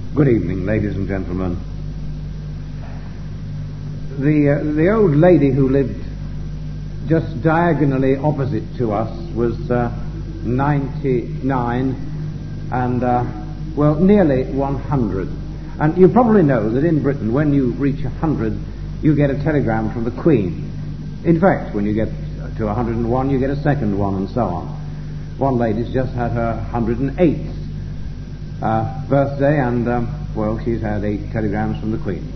Good evening, ladies and gentlemen. The old lady who lived just diagonally opposite to us was 99 and, nearly 100. And you probably know that in Britain, when you reach 100, you get a telegram from the Queen. In fact, when you get to 101, you get a second one, and so on. One lady's just had her 108th birthday, and, she's had 8 telegrams from the Queen.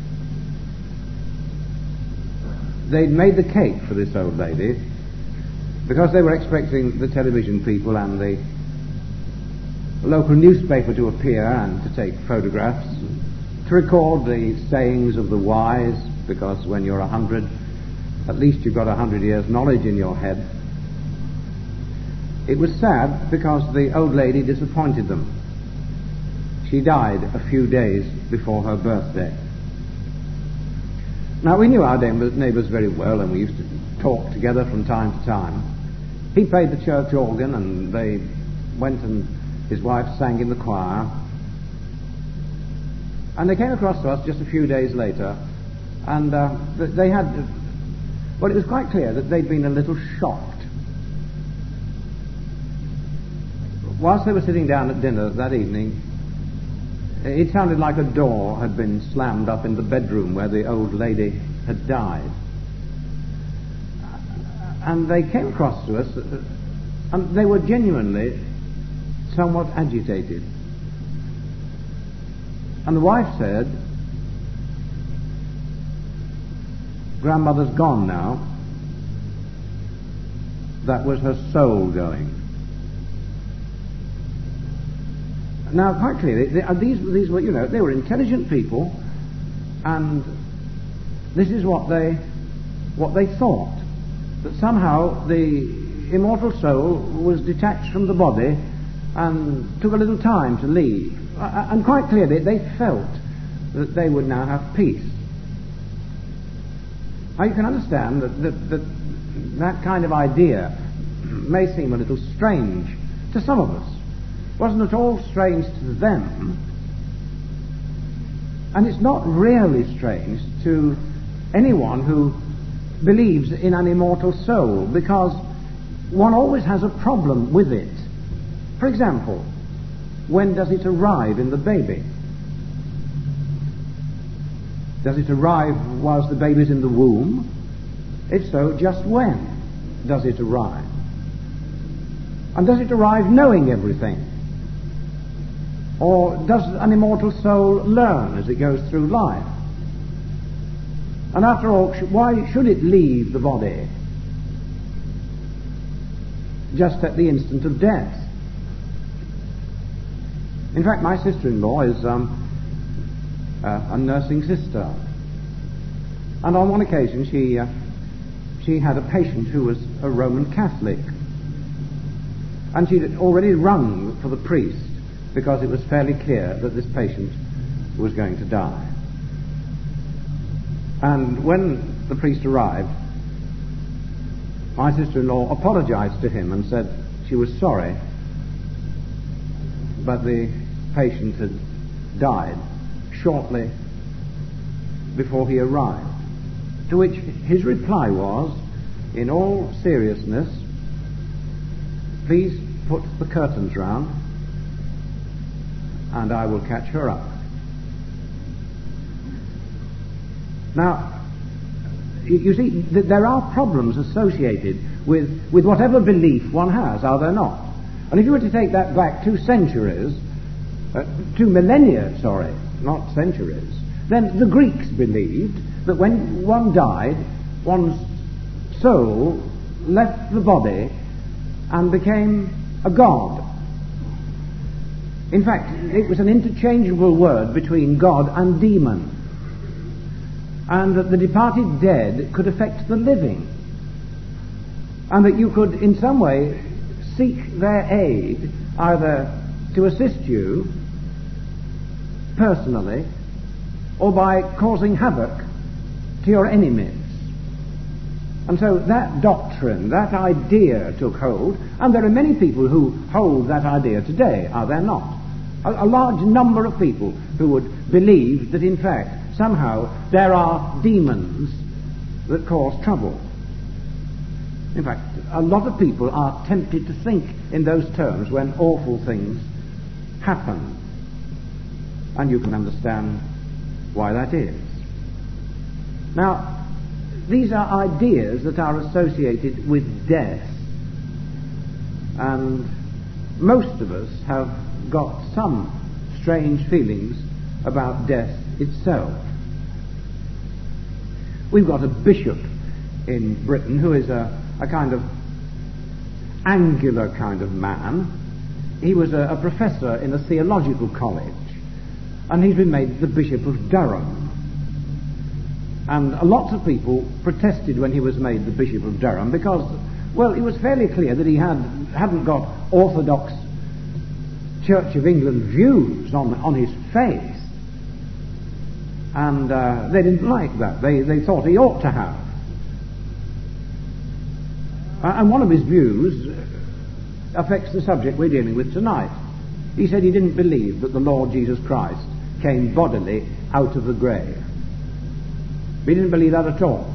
They'd made the cake for this old lady because they were expecting the television people and the local newspaper to appear and to take photographs, to record the sayings of the wise, because when you're 100, at least you've got 100 years' knowledge in your head. It was sad because the old lady disappointed them. She died a few days before her birthday. Now, we knew our neighbours very well, and we used to talk together from time to time. He played the church organ, and they went and his wife sang in the choir. And they came across to us just a few days later, and they had... Well, it was quite clear that they'd been a little shocked. Whilst they were sitting down at dinner that evening, it sounded like a door had been slammed up in the bedroom where the old lady had died. And they came across to us, and they were genuinely somewhat agitated. And the wife said, "Grandmother's gone now." That was her soul going. Now, quite clearly, these were, they were intelligent people, and this is what they thought, that somehow the immortal soul was detached from the body and took a little time to leave. And quite clearly, they felt that they would now have peace. Now, you can understand that kind of idea may seem a little strange to some of us. It wasn't at all strange to them, and it's not really strange to anyone who believes in an immortal soul, because one always has a problem with it. For example, when does it arrive in the baby? Does it arrive whilst the baby's in the womb? If so, just when does it arrive? And does it arrive knowing everything? Or does an immortal soul learn as it goes through life? And after all, why should it leave the body just at the instant of death? In fact, my sister-in-law is a nursing sister. And on one occasion she had a patient who was a Roman Catholic. And she'd already rung for the priest, because it was fairly clear that this patient was going to die. And when the priest arrived, my sister-in-law apologized to him and said she was sorry, but the patient had died shortly before he arrived. To which his reply was, in all seriousness, "Please put the curtains round, and I will catch her up." Now, you see, there are problems associated with whatever belief one has, are there not? And if you were to take that back 2 millennia, not centuries, then the Greeks believed that when one died, one's soul left the body and became a god. In fact, it was an interchangeable word between God and demon, and that the departed dead could affect the living, and that you could in some way seek their aid, either to assist you personally or by causing havoc to your enemies. And so that doctrine, that idea took hold, and there are many people who hold that idea today, are there not? A large number of people who would believe that in fact somehow there are demons that cause trouble. In fact, a lot of people are tempted to think in those terms when awful things happen. And you can understand why that is. Now, these are ideas that are associated with death. And most of us have got some strange feelings about death itself. We've got a bishop in Britain who is a kind of angular kind of man. He was a professor in a theological college, and he's been made the Bishop of Durham. And lots of people protested when he was made the Bishop of Durham because, well, it was fairly clear that he hadn't got orthodox Church of England views on his faith. And they didn't like that. They thought he ought to have. And one of his views affects the subject we're dealing with tonight. He said he didn't believe that the Lord Jesus Christ came bodily out of the grave. He didn't believe that at all.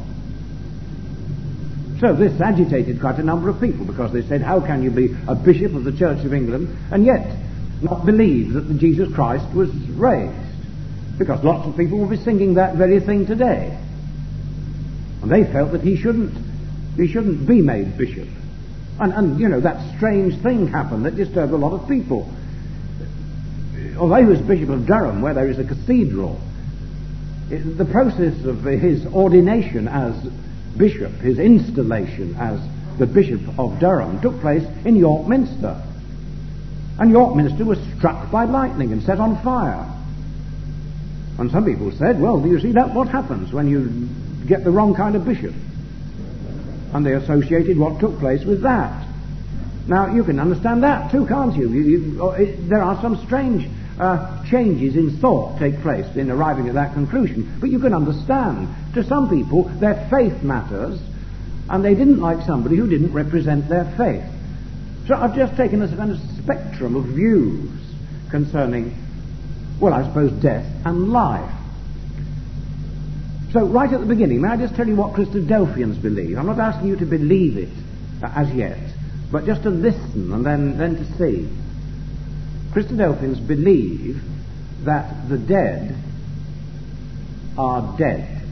So this agitated quite a number of people because they said, how can you be a bishop of the Church of England and yet not believe that Jesus Christ was raised? Because lots of people will be singing that very thing today. And they felt that he shouldn't be made bishop. And you know, that strange thing happened that disturbed a lot of people. Although he was Bishop of Durham, where there is a cathedral, the process of his ordination as bishop, his installation as the Bishop of Durham, took place in York Minster. And York Minster was struck by lightning and set on fire. And some people said, well, do you see that? What happens when you get the wrong kind of bishop? And they associated what took place with that. Now, you can understand that too, can't you? There are some strange changes in thought take place in arriving at that conclusion. But you can understand, to some people, their faith matters, and they didn't like somebody who didn't represent their faith. So I've just taken a kind of spectrum of views concerning, well, I suppose, death and life. So right at the beginning, may I just tell you what Christadelphians believe? I'm not asking you to believe it as yet, but just to listen and then to see. Christadelphians believe that the dead are dead.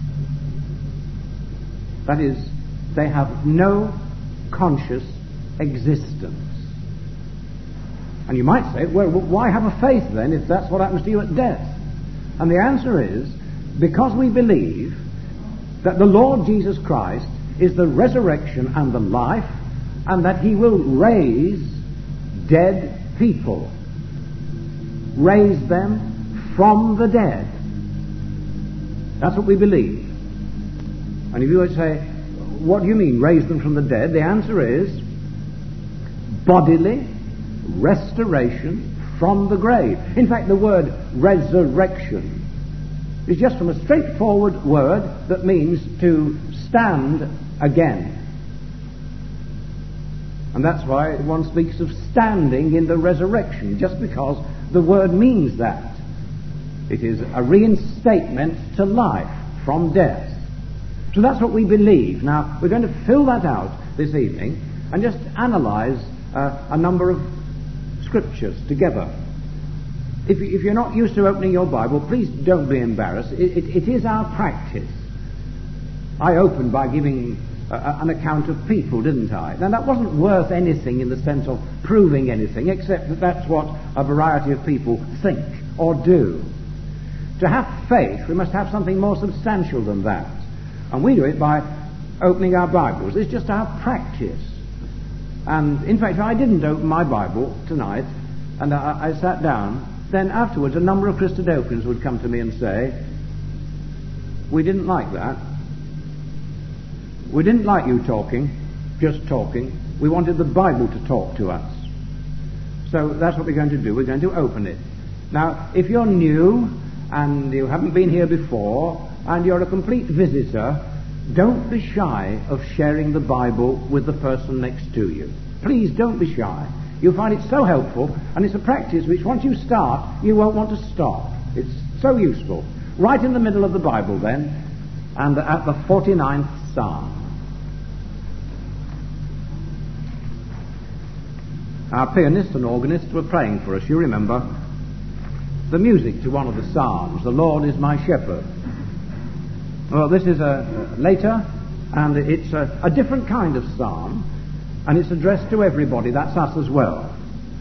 That is, they have no conscious existence. And you might say, well, why have a faith then if that's what happens to you at death? And the answer is, because we believe that the Lord Jesus Christ is the resurrection and the life, and that he will raise dead people, raise them from the dead. That's what we believe. And if you would say, what do you mean, raise them from the dead? The answer is bodily restoration from the grave. In fact, the word resurrection is just from a straightforward word that means to stand again. And that's why one speaks of standing in the resurrection, just because the word means that. It is a reinstatement to life from death. So that's what we believe. Now, we're going to fill that out this evening and just analyze a number of scriptures together. If you're not used to opening your Bible, please don't be embarrassed. It is our practice. I opened by giving an account of people, didn't I? Now, that wasn't worth anything in the sense of proving anything, except that that's what a variety of people think or do. To have faith, we must have something more substantial than that. And we do it by opening our Bibles. It's just our practice. And, in fact, if I didn't open my Bible tonight, and I sat down, then afterwards a number of Christadelphians would come to me and say, we didn't like that. We didn't like you talking, just talking. We wanted the Bible to talk to us. So that's what we're going to do. We're going to open it. Now, if you're new and you haven't been here before and you're a complete visitor, don't be shy of sharing the Bible with the person next to you. Please don't be shy. You'll find it so helpful, and it's a practice which once you start, you won't want to stop. It's so useful. Right in the middle of the Bible then, and at the 49th Psalm. Our pianist and organist were playing for us, you remember, the music to one of the Psalms, "The Lord is my shepherd." Well, this is later, and it's a different kind of psalm, and it's addressed to everybody. That's us as well.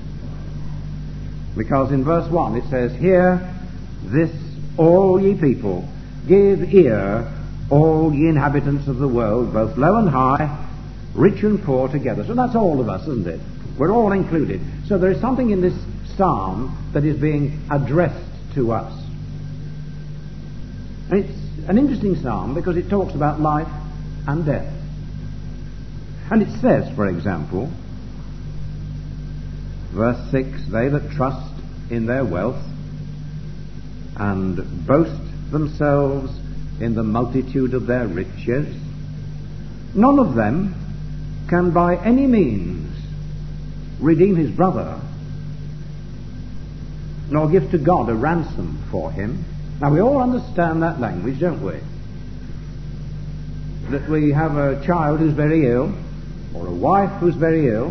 Because in verse 1 it says, "Hear this, all ye people, give ear, all ye inhabitants of the world, both low and high, rich and poor together." So that's all of us, isn't it? We're all included. So there is something in this psalm that is being addressed to us. And it's an interesting psalm because it talks about life and death. And it says, for example, verse 6, "They that trust in their wealth and boast themselves in the multitude of their riches, none of them can by any means redeem his brother, nor give to God a ransom for him." Now we all understand that language, don't we? That we have a child who's very ill, or a wife who's very ill.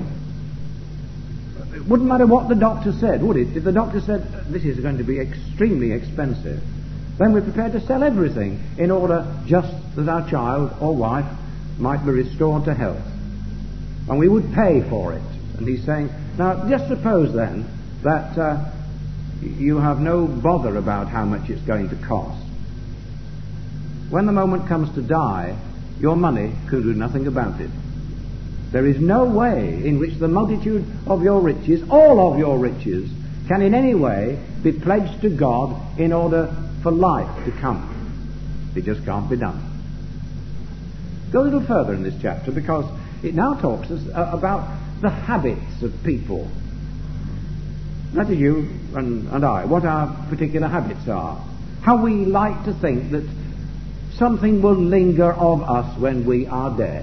It wouldn't matter what the doctor said, would it? If the doctor said, "This is going to be extremely expensive," then we're prepared to sell everything in order just that our child or wife might be restored to health. And we would pay for it. And he's saying, now just suppose then that you have no bother about how much it's going to cost. When the moment comes to die, your money can do nothing about it. There is no way in which the multitude of your riches, all of your riches, can in any way be pledged to God in order for life to come. It just can't be done. Go a little further in this chapter, because it now talks us about the habits of people. That is you and I, what our particular habits are. How we like to think that something will linger of us when we are dead.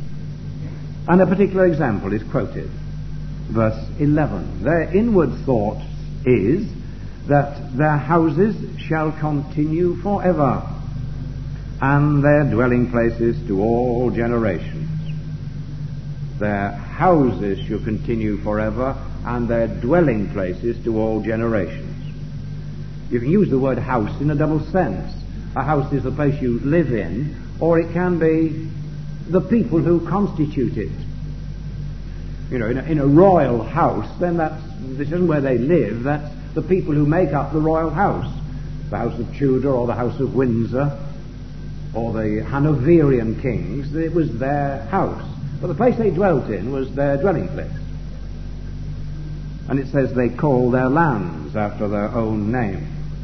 And a particular example is quoted. Verse 11. "Their inward thought is that their houses shall continue forever, and their dwelling places to all generations." Their houses shall continue forever, and their dwelling places to all generations. You can use the word house in a double sense. A house is the place you live in, or it can be the people who constitute it. You know, in a royal house, then this isn't where they live, that's the people who make up the royal house. The House of Tudor, or the House of Windsor, or the Hanoverian kings, it was their house. But the place they dwelt in was their dwelling place. And it says they call their lands after their own names.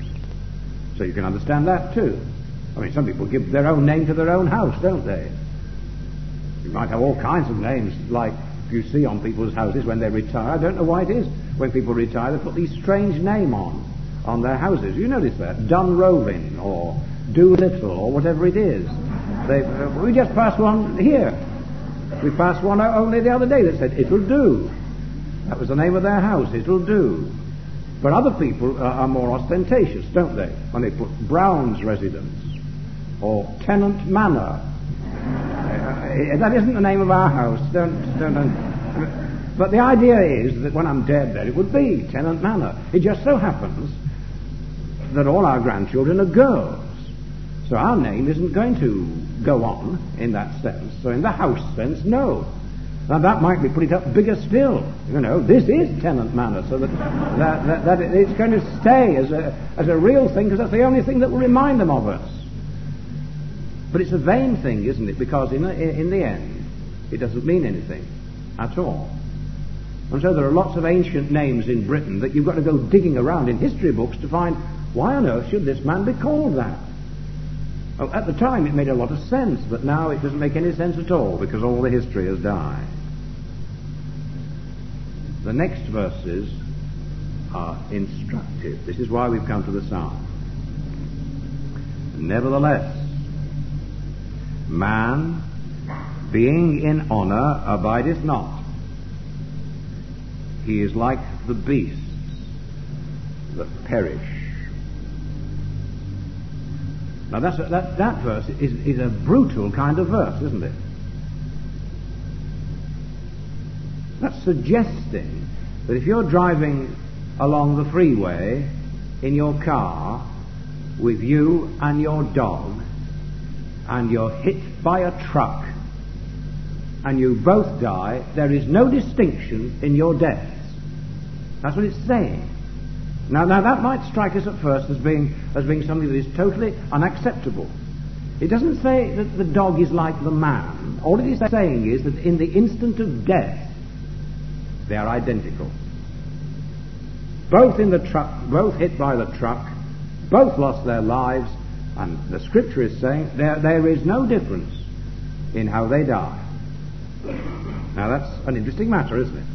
So you can understand that too. I mean, some people give their own name to their own house, don't they? You might have all kinds of names, like you see on people's houses when they retire. I don't know why it is. When people retire, they put these strange names on their houses. You notice that? Dunrovin, or Doolittle, or whatever it is. We just passed one here. We passed one only the other day that said, "It'll do." That was the name of their house, "It'll do." But other people are more ostentatious, don't they? When they put Brown's Residence, or Tennant Manor. That isn't the name of our house. Don't. But the idea is that when I'm dead, then it would be Tennant Manor. It just so happens that all our grandchildren are girls. So our name isn't going to go on in that sense. So in the house sense, no. Now that might be put it up bigger still. You know, this is Tennant Manor, so that it's going to stay as a real thing, because that's the only thing that will remind them of us. But it's a vain thing, isn't it? Because in the end, it doesn't mean anything at all. And so there are lots of ancient names in Britain that you've got to go digging around in history books to find, why on earth should this man be called that? Oh, at the time it made a lot of sense, but now it doesn't make any sense at all, because all the history has died. The next verses are instructive. This is why we've come to the Psalm. "Nevertheless, man, being in honor, abideth not, he is like the beasts that perish. Now that verse is a brutal kind of verse, isn't it? That's suggesting that if you're driving along the freeway in your car with you and your dog, and you're hit by a truck, and you both die, there is no distinction in your deaths. That's what it's saying. Now that might strike us at first as being something that is totally unacceptable. It doesn't say that the dog is like the man. All it is saying is that in the instant of death, they are identical. Both in the truck, both hit by the truck, both lost their lives, and the Scripture is saying there is no difference in how they die. Now that's an interesting matter, isn't it?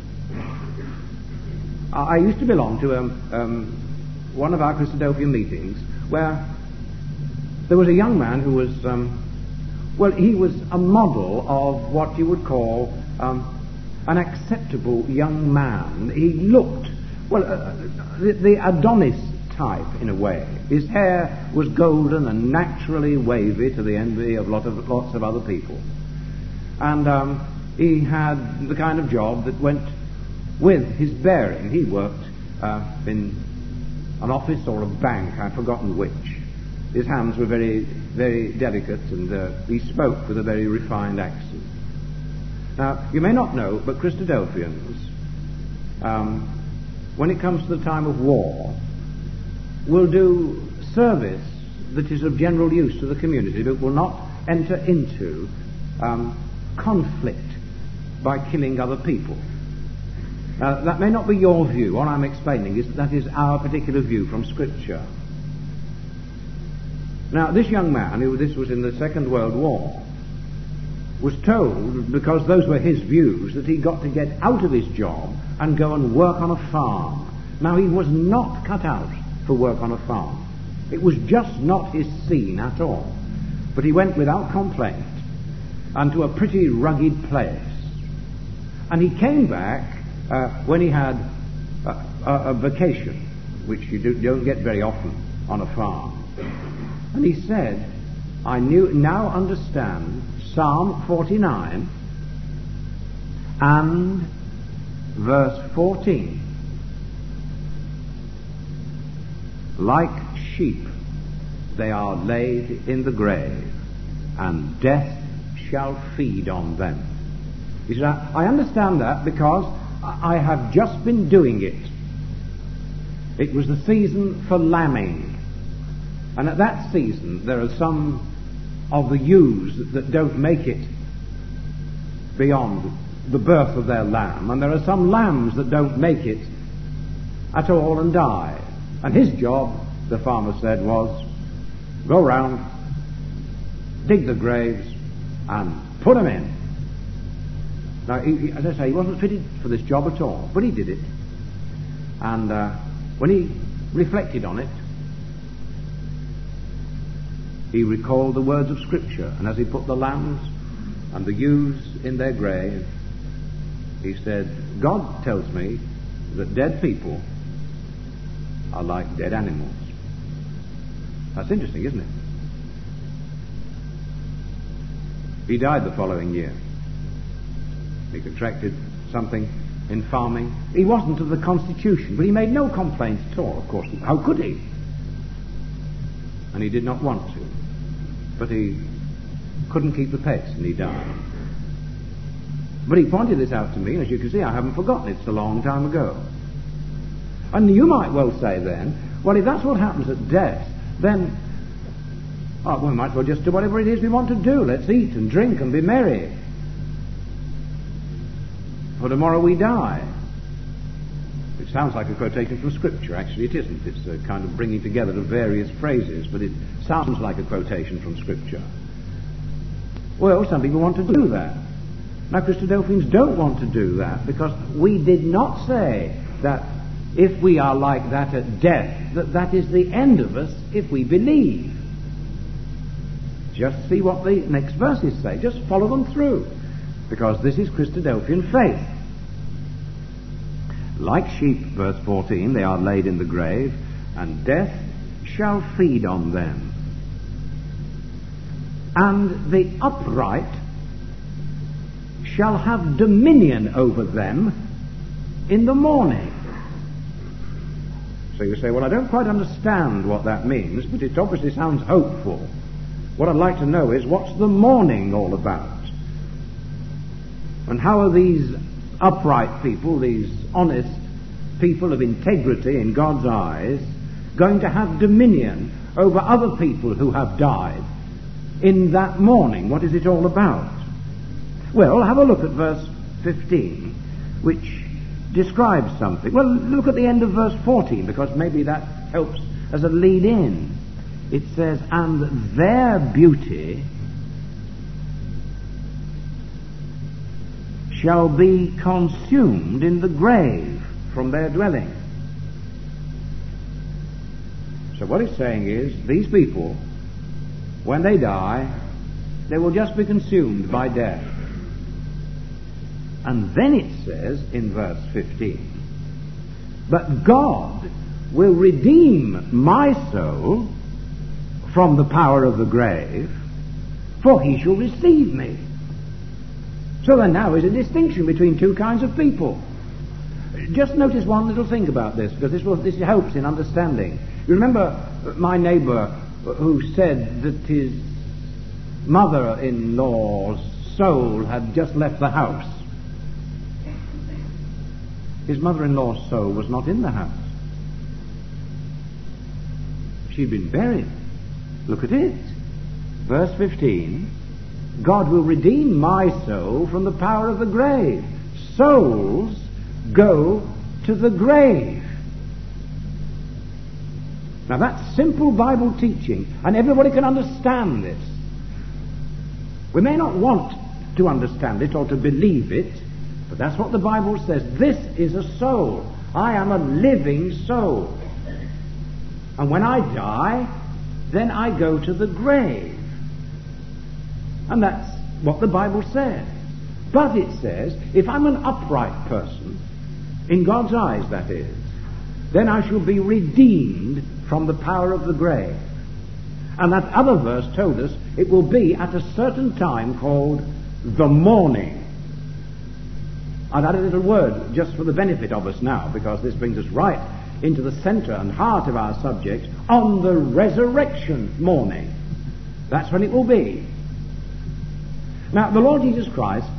I used to belong to one of our Christadelphian meetings where there was a young man who was, he was a model of what you would call an acceptable young man. He looked, the Adonis type in a way. His hair was golden and naturally wavy to the envy of lots of other people. And he had the kind of job that went with his bearing. He worked in an office or a bank, I've forgotten which. His hands were very, very delicate, and he spoke with a very refined accent. Now, you may not know, but Christadelphians, when it comes to the time of war, will do service that is of general use to the community, but will not enter into conflict by killing other people. Now, that may not be your view. What I'm explaining is that is our particular view from Scripture. Now, this young man, this was in the Second World War, was told, because those were his views, that he got to get out of his job and go and work on a farm. Now, he was not cut out for work on a farm. It was just not his scene at all. But he went without complaint and to a pretty rugged place. And he came back when he had a vacation, which you don't get very often on a farm. And he said, I now understand Psalm 49 and verse 14. Like sheep they are laid in the grave, and death shall feed on them. He said, I understand that because I have just been doing it. It was the season for lambing. And at that season there are some of the ewes that don't make it beyond the birth of their lamb, and there are some lambs that don't make it at all and die. And his job, the farmer said, was go round, dig the graves, and put them in. Now, as I say, he wasn't fitted for this job at all, but he did it. And when he reflected on it, he recalled the words of Scripture, and as he put the lambs and the ewes in their grave, he said, God tells me that dead people are like dead animals. That's interesting, isn't it? He died the following year. He contracted something in farming. He wasn't of the constitution, but he made no complaints at all, of course. How could he? And he did not want to. But he couldn't keep the pace, and he died. But he pointed this out to me, and as you can see, I haven't forgotten it. It's a long time ago. And you might well say then, well, if that's what happens at death, then we might as well just do whatever it is we want to do. Let's eat and drink and be merry. For tomorrow we die. It sounds like a quotation from Scripture. Actually, it isn't. It's a kind of bringing together of various phrases, but it sounds like a quotation from Scripture. Well, some people want to do that. Now, Christadelphians don't want to do that, because we did not say that if we are like that at death, that is the end of us if we believe. Just see what the next verses say. Just follow them through, because this is Christadelphian faith. Like sheep, verse 14, they are laid in the grave, and death shall feed on them. And the upright shall have dominion over them in the morning. So you say, well, I don't quite understand what that means, but it obviously sounds hopeful. What I'd like to know is, what's the morning all about? And how are these upright people, these honest people of integrity in God's eyes, going to have dominion over other people who have died in that morning? What is it all about? Well, have a look at verse 15, which describes something. Well, look at the end of verse 14, because maybe that helps as a lead in. It says, and their beauty shall be consumed in the grave from their dwelling. So what it's saying is, these people, when they die, they will just be consumed by death. And then it says in verse 15, but God will redeem my soul from the power of the grave, for he shall receive me. So there now is a distinction between two kinds of people. Just notice one little thing about this, because this helps in understanding. You remember my neighbour who said that his mother-in-law's soul had just left the house. His mother-in-law's soul was not in the house. She'd been buried. Look at it. Verse 15, God will redeem my soul from the power of the grave. Souls go to the grave. Now that's simple Bible teaching, and everybody can understand this. We may not want to understand it or to believe it, but that's what the Bible says. This is a soul. I am a living soul. And when I die, then I go to the grave. And that's what the Bible says. But it says, if I'm an upright person, in God's eyes that is, then I shall be redeemed from the power of the grave. And that other verse told us it will be at a certain time called the morning. I've added a little word just for the benefit of us now, because this brings us right into the center and heart of our subject, on the resurrection morning. That's when it will be. Now, the Lord Jesus Christ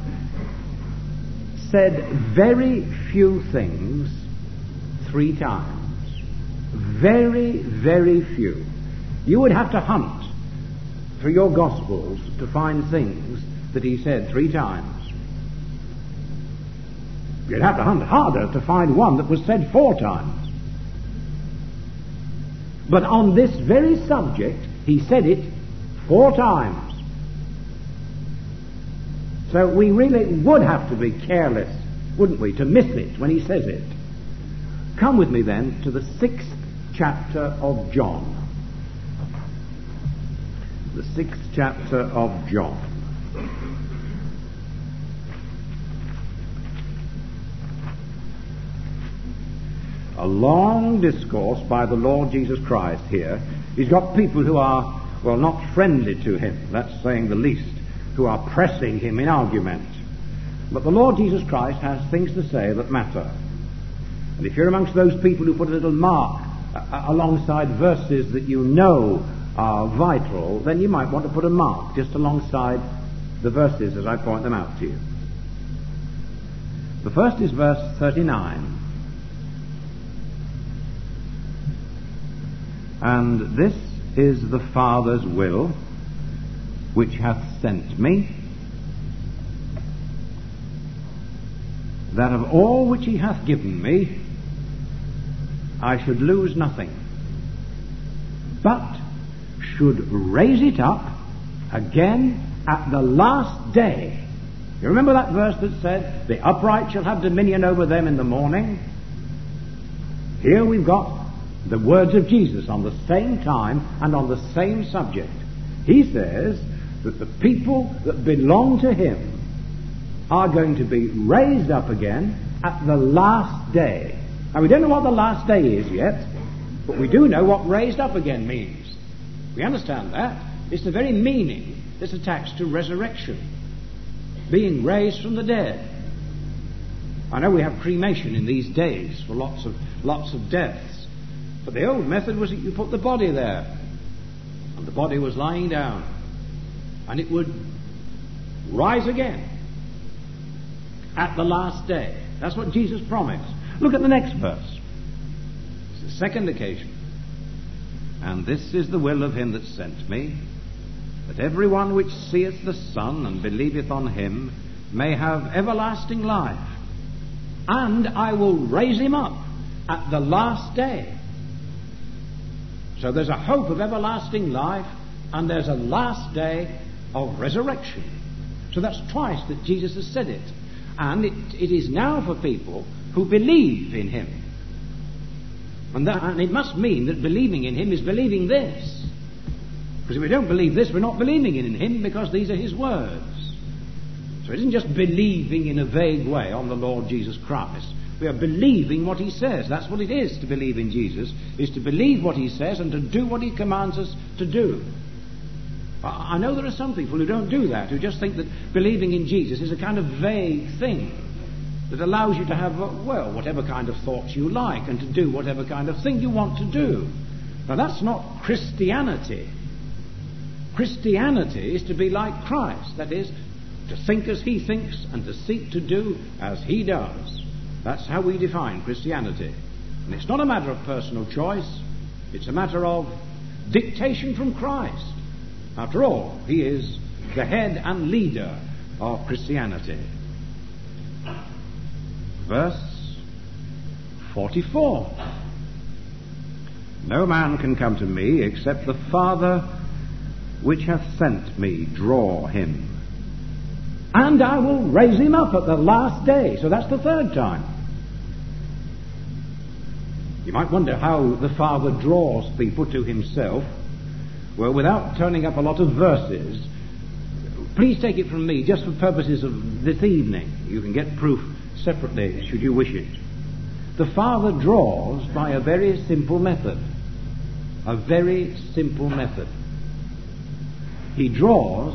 said very few things 3 times. Very, very few. You would have to hunt through your Gospels to find things that he said 3 times. You'd have to hunt harder to find one that was said 4 times. But on this very subject, he said it 4 times. So we really would have to be careless, wouldn't we, to miss it when he says it. Come with me then to the 6th chapter of John. The 6th chapter of John. A long discourse by the Lord Jesus Christ here. He's got people who are, well, not friendly to him, that's saying the least, who are pressing him in argument. But the Lord Jesus Christ has things to say that matter. And if you're amongst those people who put a little mark alongside verses that you know are vital, then you might want to put a mark just alongside the verses as I point them out to you. The first is verse 39. And this is the Father's will, which hath sent me, that of all which he hath given me, I should lose nothing, but should raise it up again at the last day. You remember that verse that said, the upright shall have dominion over them in the morning? Here we've got the words of Jesus on the same time and on the same subject. He says that the people that belong to him are going to be raised up again at the last day. Now, we don't know what the last day is yet, but we do know what raised up again means. We understand that. It's the very meaning that's attached to resurrection, being raised from the dead. I know we have cremation in these days for lots of deaths, but the old method was that you put the body there, and the body was lying down, and it would rise again at the last day. That's what Jesus promised. Look at the next verse. It's the second occasion. And this is the will of him that sent me, that every one which seeth the Son and believeth on him may have everlasting life, and I will raise him up at the last day. So there's a hope of everlasting life, and there's a last day of resurrection. So that's twice that Jesus has said it. And it is now for people who believe in him. And it must mean that believing in him is believing this. Because if we don't believe this, we're not believing in him, because these are his words. So it isn't just believing in a vague way on the Lord Jesus Christ. We are believing what he says. That's what it is to believe in Jesus, is to believe what he says and to do what he commands us to do. I know there are some people who don't do that, who just think that believing in Jesus is a kind of vague thing that allows you to have, whatever kind of thoughts you like and to do whatever kind of thing you want to do. Now, that's not Christianity. Christianity is to be like Christ. That is, to think as he thinks and to seek to do as he does. That's how we define Christianity. And it's not a matter of personal choice. It's a matter of dictation from Christ. After all, he is the head and leader of Christianity. Verse 44. No man can come to me except the Father which hath sent me draw him. And I will raise him up at the last day. So that's the third time. You might wonder how the Father draws people to himself. Well, without turning up a lot of verses, please take it from me, just for purposes of this evening. You can get proof separately, should you wish it. The Father draws by a very simple method. A very simple method. He draws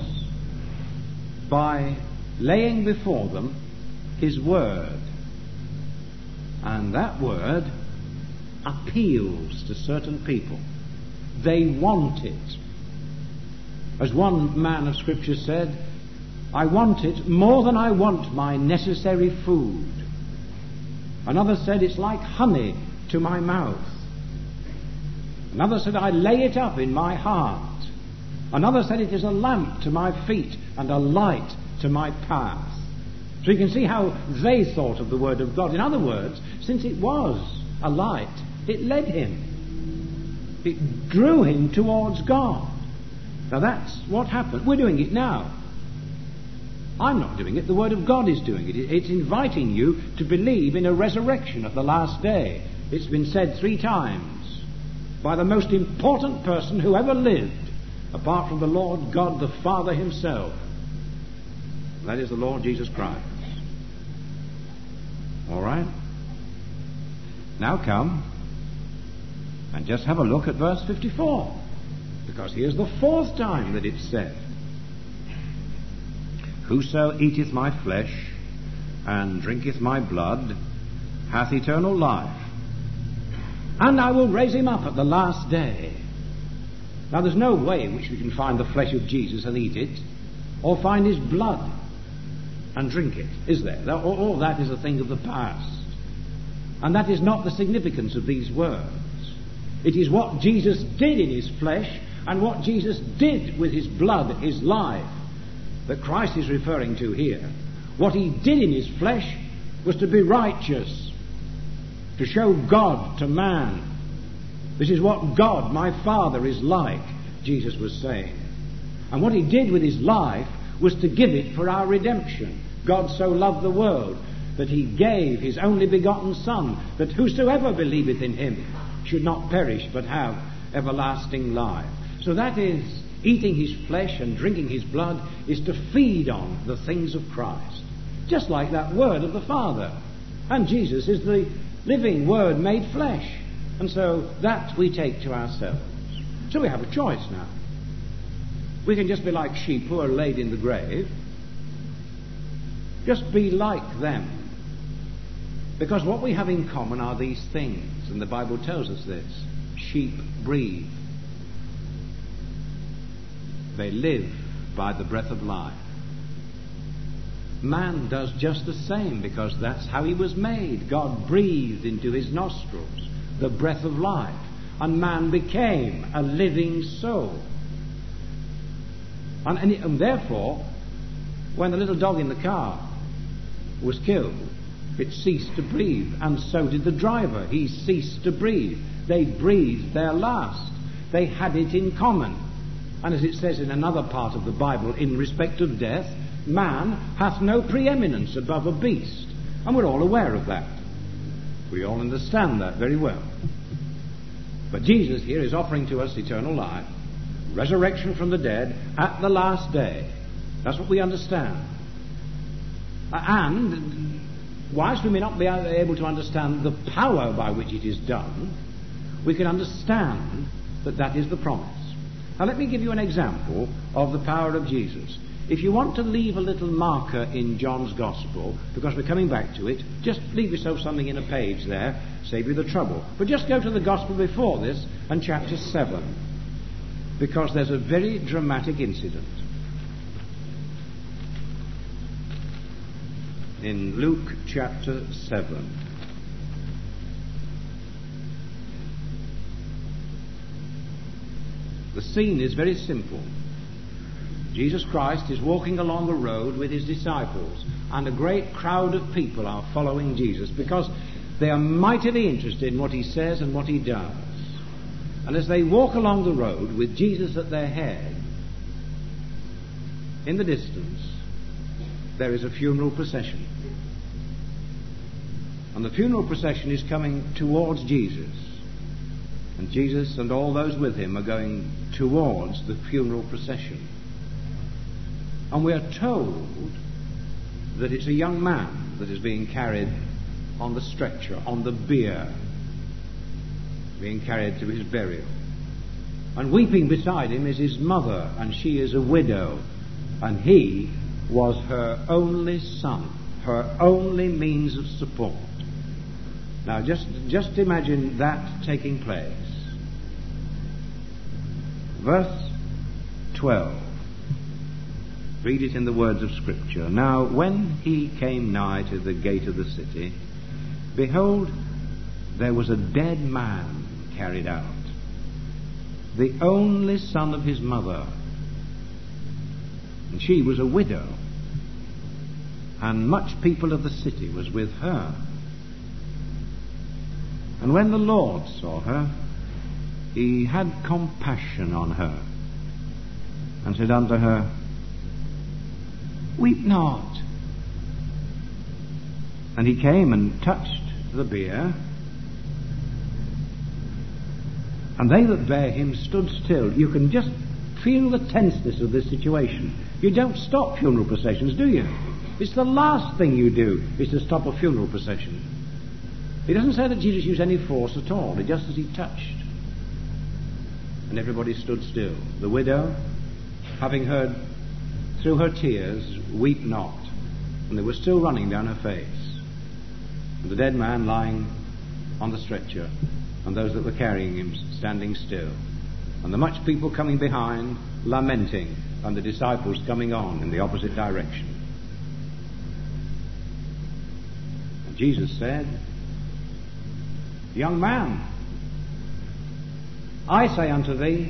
by laying before them his word. And that word appeals to certain people. They want it. As one man of Scripture said, I want it more than I want my necessary food. Another said, it's like honey to my mouth. Another said, I lay it up in my heart. Another said, it is a lamp to my feet and a light to my path. So you can see how they thought of the Word of God. In other words, since it was a light, it led him. It drew him towards God. Now that's what happened. We're doing it now. I'm not doing it. The Word of God is doing it. It's inviting you to believe in a resurrection at the last day. It's been said 3 times by the most important person who ever lived, apart from the Lord God the Father himself. That is the Lord Jesus Christ. All right? Now come and just have a look at verse 54, because here's the 4th time that it's said. Whoso eateth my flesh and drinketh my blood hath eternal life, and I will raise him up at the last day. Now there's no way in which we can find the flesh of Jesus and eat it, or find his blood and drink it, is there? All that is a thing of the past. And that is not the significance of these words. It is what Jesus did in his flesh and what Jesus did with his blood, his life, that Christ is referring to here. What he did in his flesh was to be righteous, to show God to man. This is what God, my Father, is like, Jesus was saying. And what he did with his life was to give it for our redemption. God so loved the world that he gave his only begotten Son, that whosoever believeth in him should not perish but have everlasting life. So that is, eating his flesh and drinking his blood is to feed on the things of Christ. Just like that word of the Father. And Jesus is the living Word made flesh. And so that we take to ourselves. So we have a choice now. We can just be like sheep who are laid in the grave. Just be like them. Because what we have in common are these things. And the Bible tells us this. Sheep breathe. They live by the breath of life. Man does just the same, because that's how he was made. God breathed into his nostrils the breath of life, and man became a living soul. And therefore, when the little dog in the car was killed, it ceased to breathe, and so did the driver. He ceased to breathe. They breathed their last. They had it in common. And as it says in another part of the Bible, in respect of death, man hath no preeminence above a beast. And we're all aware of that. We all understand that very well. But Jesus here is offering to us eternal life, resurrection from the dead at the last day. That's what we understand. And whilst we may not be able to understand the power by which it is done, we can understand that that is the promise. Now let me give you an example of the power of Jesus. If you want to leave a little marker in John's Gospel, because we're coming back to it, just leave yourself something in a page there, save you the trouble. But just go to the Gospel before this and chapter 7, because there's a very dramatic incident. In Luke chapter 7. The scene is very simple. Jesus Christ is walking along a road with his disciples, and a great crowd of people are following Jesus because they are mightily interested in what he says and what he does. And as they walk along the road with Jesus at their head, in the distance there is a funeral procession. And the funeral procession is coming towards Jesus. And Jesus and all those with him are going towards the funeral procession. And we are told that it's a young man that is being carried on the stretcher, on the bier, being carried to his burial. And weeping beside him is his mother, and she is a widow, and he was her only son, her only means of support. Now just imagine that taking place. Verse 12. Read it in the words of Scripture. Now when he came nigh to the gate of the city, behold, there was a dead man carried out, the only son of his mother. And she was a widow, and much people of the city was with her. And when the Lord saw her, he had compassion on her, and said unto her, Weep not. And he came and touched the bier, and they that bare him stood still. You can just feel the tenseness of this situation. You don't stop funeral processions, do you? It's the last thing you do, is to stop a funeral procession. It doesn't say that Jesus used any force at all. It just that he touched. And everybody stood still. The widow, having heard through her tears, Weep not. And they were still running down her face. And the dead man lying on the stretcher, and those that were carrying him standing still. And the much people coming behind, lamenting, and the disciples coming on in the opposite direction. And Jesus said, Young man, I say unto thee,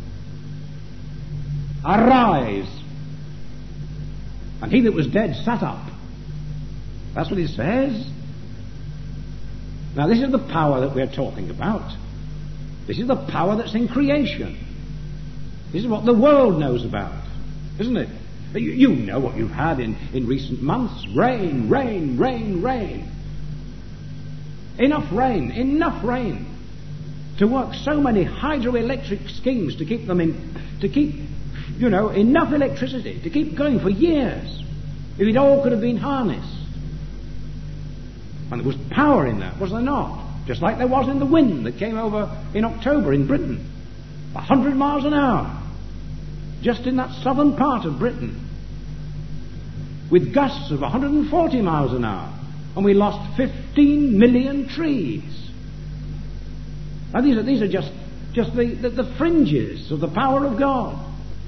arise. And he that was dead sat up. That's what he says. Now this is the power that we're talking about. This is the power that's in creation. This is what the world knows about, isn't it? You know what you've had in recent months. Rain, rain, rain, rain. Enough rain to work so many hydroelectric schemes to keep them enough electricity to keep going for years, if it all could have been harnessed. And there was power in that, was there not? Just like there was in the wind that came over in October in Britain. 100 miles an hour. Just in that southern part of Britain. With gusts of 140 miles an hour. And we lost 15 million trees. Now these are just the fringes of the power of God.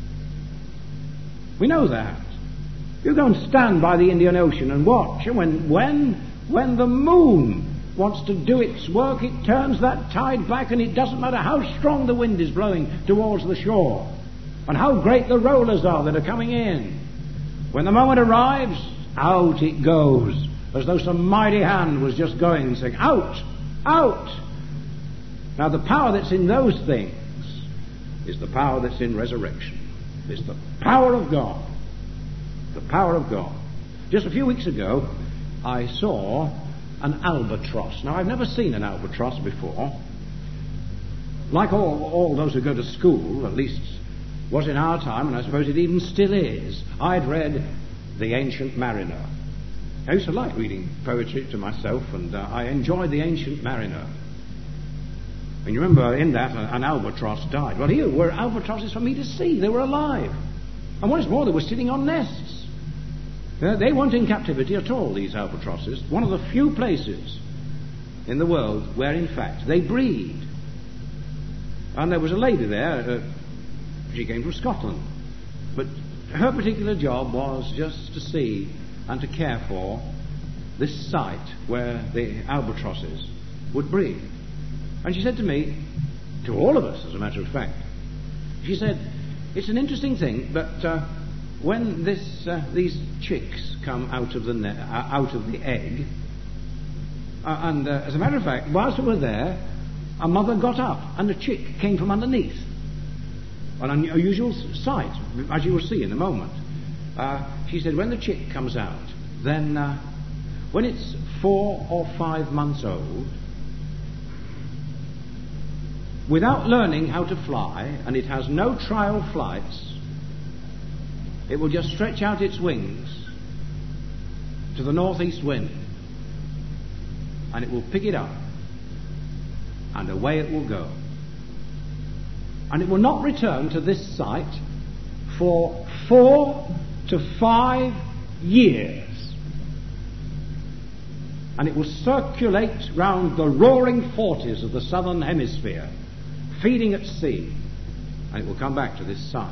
We know that. You go and stand by the Indian Ocean and watch, and when the moon wants to do its work, it turns that tide back, and it doesn't matter how strong the wind is blowing towards the shore, and how great the rollers are that are coming in. When the moment arrives, out it goes, as though some mighty hand was just going and saying, out, out. Now the power that's in those things is the power that's in resurrection. It's the power of God. The power of God. Just a few weeks ago, I saw an albatross. Now, I've never seen an albatross before. Like all those who go to school, at least was in our time, and I suppose it even still is, I'd read The Ancient Mariner. I used to like reading poetry to myself, and I enjoyed The Ancient Mariner. And you remember in that an albatross died. Well, here were albatrosses for me to see. They were alive. And what is more, they were sitting on nests. They weren't in captivity at all, these albatrosses. One of the few places in the world where, in fact, they breed. And there was a lady there. She came from Scotland. But her particular job was just to see and to care for this site where the albatrosses would breed. And she said to me, to all of us, as a matter of fact, she said, it's an interesting thing, but when these chicks come out of the egg, and as a matter of fact, whilst we were there, a mother got up and a chick came from underneath. An unusual sight, as you will see in a moment. She said, when the chick comes out, then when it's 4 or 5 months old, without learning how to fly, and it has no trial flights, it will just stretch out its wings to the northeast wind, and it will pick it up, and away it will go. And it will not return to this site for 4 to 5 years. And it will circulate round the roaring forties of the southern hemisphere, feeding at sea, and it will come back to this site.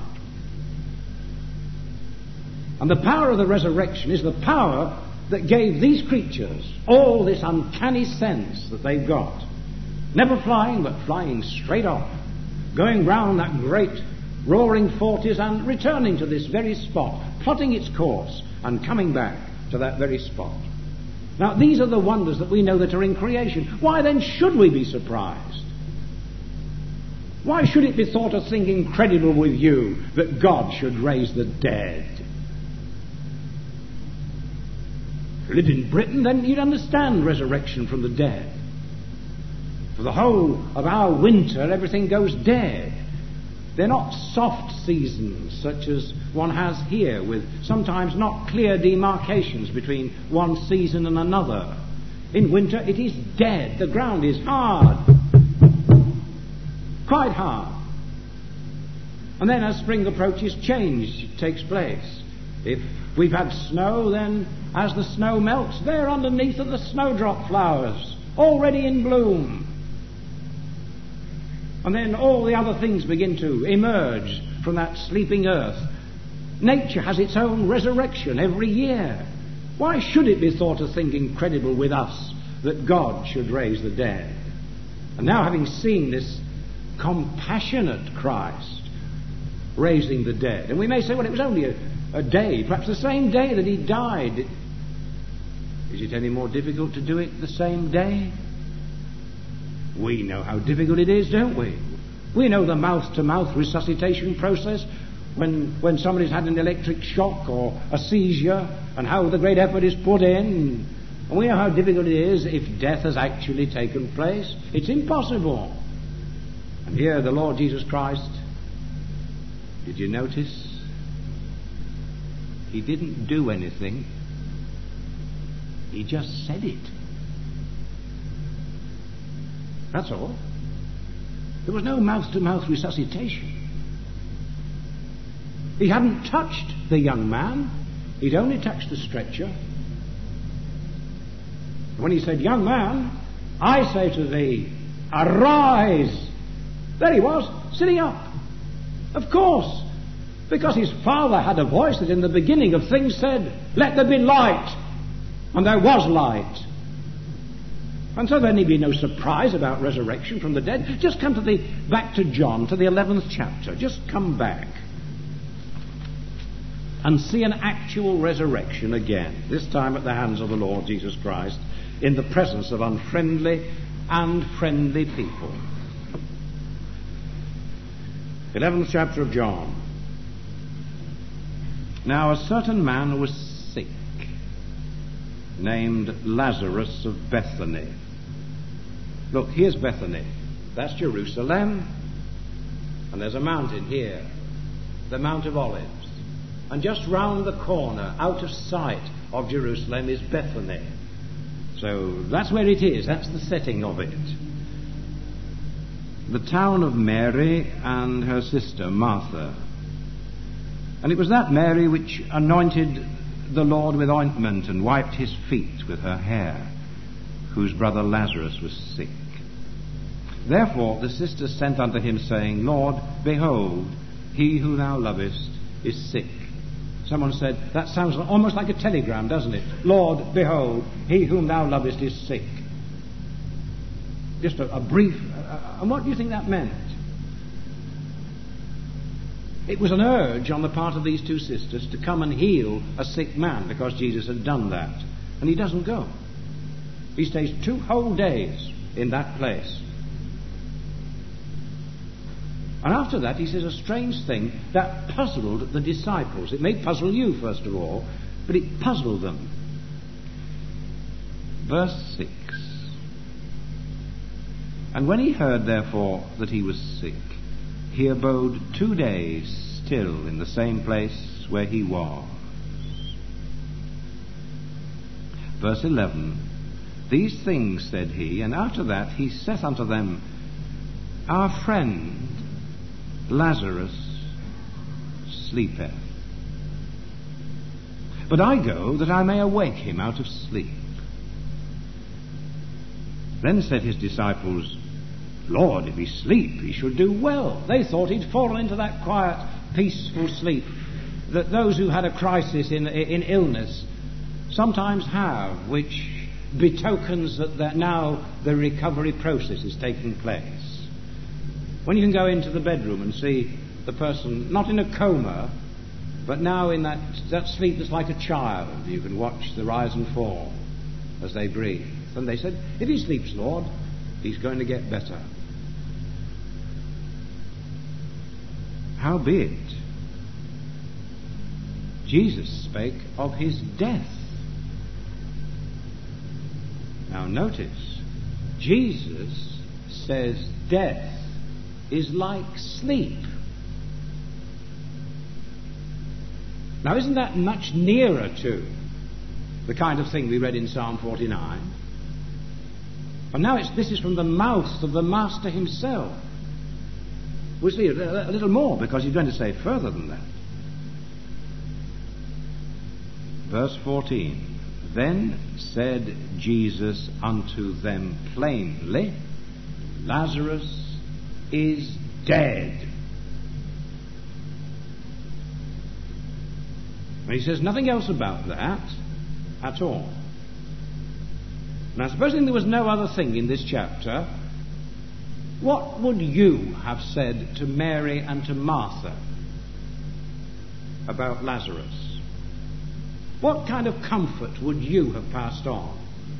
And the power of the resurrection is the power that gave these creatures all this uncanny sense that they've got. Never flying, but flying straight on, going round that great roaring forties and returning to this very spot, plotting its course and coming back to that very spot. Now, these are the wonders that we know that are in creation. Why then should we be surprised? Why should it be thought a thing incredible with you that God should raise the dead? If you lived in Britain, then you'd understand resurrection from the dead. For the whole of our winter, everything goes dead. They're not soft seasons such as one has here, with sometimes not clear demarcations between one season and another. In winter, it is dead. The ground is hard. Quite hard. And then as spring approaches, change takes place. If we've had snow, then as the snow melts, there underneath are the snowdrop flowers, already in bloom. And then all the other things begin to emerge from that sleeping earth. Nature has its own resurrection every year. Why should it be thought a thing incredible with us that God should raise the dead? And now, having seen this compassionate Christ raising the dead, and we may say, well, it was only a day, perhaps the same day that he died. Is it any more difficult to do it the same day? We know how difficult it is, don't we? We know the mouth-to-mouth resuscitation process when somebody's had an electric shock or a seizure, and how the great effort is put in. And we know how difficult it is if death has actually taken place. It's impossible. And here the Lord Jesus Christ, did you notice? He didn't do anything. He just said it. That's all. There was no mouth-to-mouth resuscitation. He hadn't touched the young man. He'd only touched the stretcher. When he said, "Young man, I say to thee, arise," there he was, sitting up. Of course, because his father had a voice that in the beginning of things said, "Let there be light," and there was light. And so there need be no surprise about resurrection from the dead. Just come back to John, to the 11th chapter. Just come back and see an actual resurrection again, this time at the hands of the Lord Jesus Christ, in the presence of unfriendly and friendly people. 11th chapter of John. Now a certain man was sick, named Lazarus of Bethany. Look, here's Bethany. That's Jerusalem. And there's a mountain here, the Mount of Olives. And just round the corner, out of sight of Jerusalem, is Bethany. So that's where it is. That's the setting of it. The town of Mary and her sister Martha. And it was that Mary which anointed the Lord with ointment and wiped his feet with her hair, whose brother Lazarus was sick. Therefore the sisters sent unto him, saying, Lord, behold, he who thou lovest is sick. Someone said, that sounds almost like a telegram, doesn't it? Lord, behold, he whom thou lovest is sick. Just a brief... and what do you think that meant? It was an urge on the part of these two sisters to come and heal a sick man, because Jesus had done that. And he doesn't go. He stays 2 whole days in that place. And after that, he says a strange thing that puzzled the disciples. It may puzzle you, first of all, but it puzzled them. Verse 6. And when he heard, therefore, that he was sick, he abode 2 days still in the same place where he was. Verse 11. These things said he, and after that he saith unto them, Our friend Lazarus sleepeth, but I go that I may awake him out of sleep. Then said his disciples, Lord, if he sleep, he should do well. They thought he'd fallen into that quiet, peaceful sleep that those who had a crisis in illness sometimes have, which betokens that now the recovery process is taking place. When you can go into the bedroom and see the person not in a coma, but now in that sleep that's like a child, you can watch the rise and fall as they breathe. And they said, if he sleeps, Lord, he's going to get better. Howbeit, Jesus spake of his death. Now notice, Jesus says death is like sleep. Now isn't that much nearer to the kind of thing we read in Psalm 49? And now this is from the mouth of the Master himself. We'll see a little more, because he's going to say further than that. Verse 14. Then said Jesus unto them plainly, Lazarus is dead. And he says nothing else about that at all. Now, supposing there was no other thing in this chapter, what would you have said to Mary and to Martha about Lazarus? What kind of comfort would you have passed on?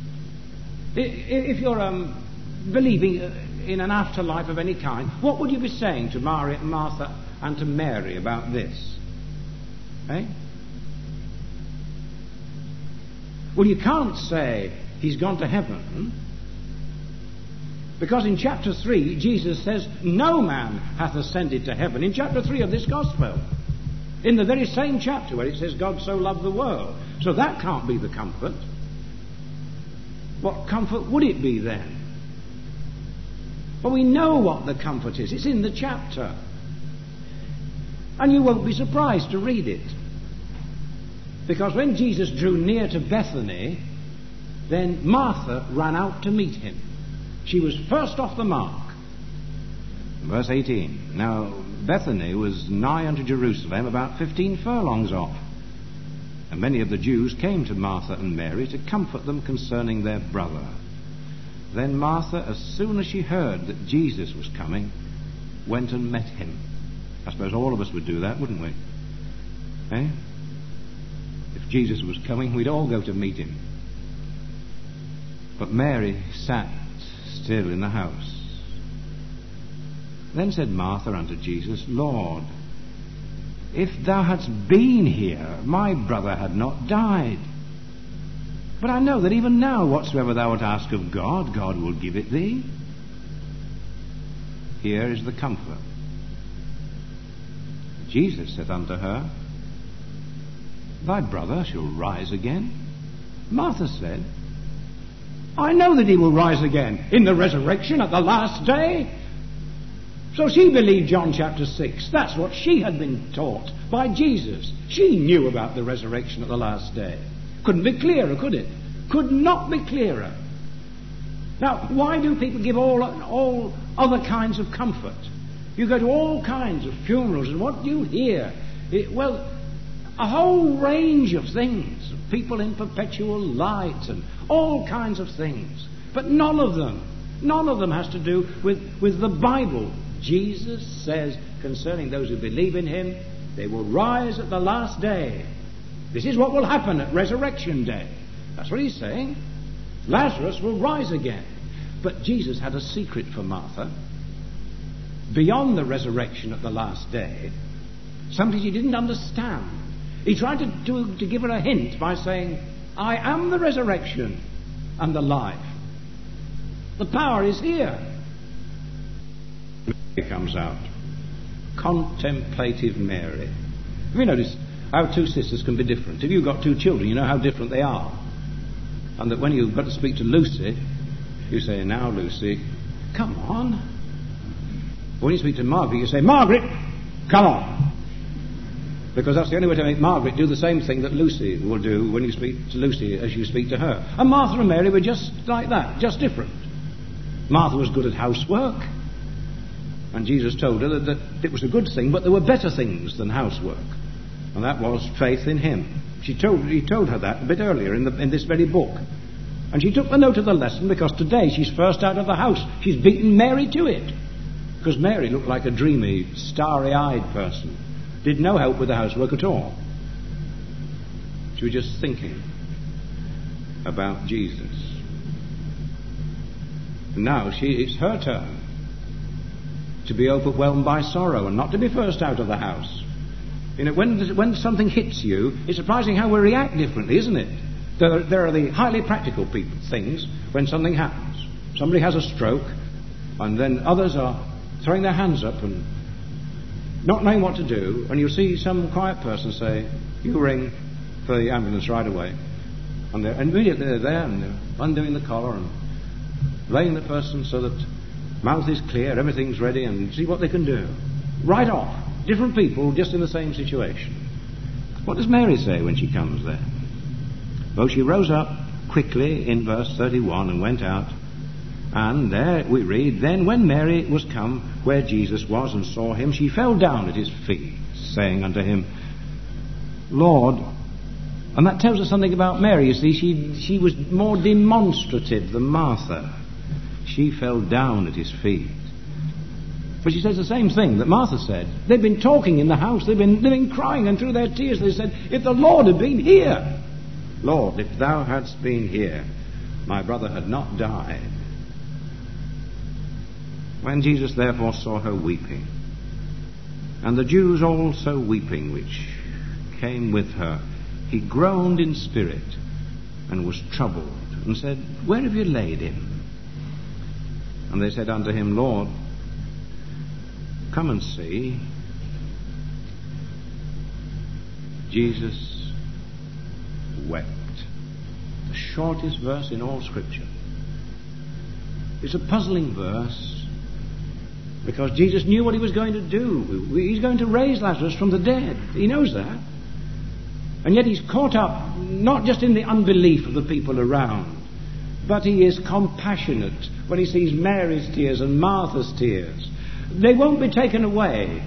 If you're believing in an afterlife of any kind, what would you be saying to Martha and to Mary about this? Eh? Well, you can't say he's gone to heaven, because in chapter 3 Jesus says no man hath ascended to heaven. In chapter 3 of this gospel, in the very same chapter where it says God so loved the world. So that can't be the comfort. What comfort would it be then? Well, we know what the comfort is. It's in the chapter. And you won't be surprised to read it. Because when Jesus drew near to Bethany, then Martha ran out to meet him. She was first off the mark. Verse 18. Now, Bethany was nigh unto Jerusalem, about 15 furlongs off. And many of the Jews came to Martha and Mary to comfort them concerning their brother. Then Martha, as soon as she heard that Jesus was coming, went and met him. I suppose all of us would do that, wouldn't we? Eh? If Jesus was coming, we'd all go to meet him. But Mary sat still in the house. Then said Martha unto Jesus, Lord, if thou hadst been here, my brother had not died. But I know that even now whatsoever thou wilt ask of God, God will give it thee. Here is the comfort. Jesus said unto her, Thy brother shall rise again. Martha said, I know that he will rise again in the resurrection at the last day. So she believed John chapter 6. That's what she had been taught by Jesus. She knew about the resurrection at the last day. Couldn't be clearer, could it? Could not be clearer. Now, why do people give all other kinds of comfort? You go to all kinds of funerals, and what do you hear? Well, a whole range of things. People in perpetual light and all kinds of things. But none of them has to do with the Bible. Jesus says concerning those who believe in him, they will rise at the last day. This is what will happen at resurrection day. That's what he's saying. Lazarus will rise again. But Jesus had a secret for Martha. Beyond the resurrection at the last day, something she didn't understand. He tried to give her a hint by saying, I am the resurrection and the life. The power is here. Mary comes out. Contemplative Mary. Have you noticed how two sisters can be different? If you've got two children, you know how different they are. And that when you've got to speak to Lucy, you say, now Lucy, come on. When you speak to Margaret, you say, Margaret, come on. Because that's the only way to make Margaret do the same thing that Lucy will do when you speak to Lucy as you speak to her. And Martha and Mary were just like that, just different. Martha was good at housework. And Jesus told her that it was a good thing, but there were better things than housework. And that was faith in him. He told her that a bit earlier in this very book. And she took the note of the lesson because today she's first out of the house. She's beaten Mary to it. Because Mary looked like a dreamy, starry-eyed person. Did no help with the housework at all. She was just thinking about Jesus. And now it's her turn to be overwhelmed by sorrow and not to be first out of the house. You know, when something hits you, it's surprising how we react differently, isn't it? There are the highly practical things when something happens. Somebody has a stroke, and then others are throwing their hands up and not knowing what to do, and you'll see some quiet person say, you ring for the ambulance right away. And immediately they're there, and they're undoing the collar and laying the person so that mouth is clear, everything's ready, and see what they can do. Right off. Different people, just in the same situation. What does Mary say when she comes there? Well, she rose up quickly in verse 31 and went out. And there we read, Then when Mary was come where Jesus was and saw him, she fell down at his feet, saying unto him, Lord. And that tells us something about Mary. You see, she was more demonstrative than Martha. She fell down at his feet. But she says the same thing that Martha said. They've been talking in the house. They've been crying, and through their tears they said, if the Lord had been here, Lord, if thou hadst been here, my brother had not died. When Jesus therefore saw her weeping, and the Jews also weeping, which came with her, he groaned in spirit, and was troubled, and said, Where have you laid him? And they said unto him, Lord, come and see. Jesus wept. The shortest verse in all Scripture. It's a puzzling verse. Because Jesus knew what he was going to do. He's going to raise Lazarus from the dead. He knows that. And yet he's caught up not just in the unbelief of the people around, but he is compassionate when he sees Mary's tears and Martha's tears. They won't be taken away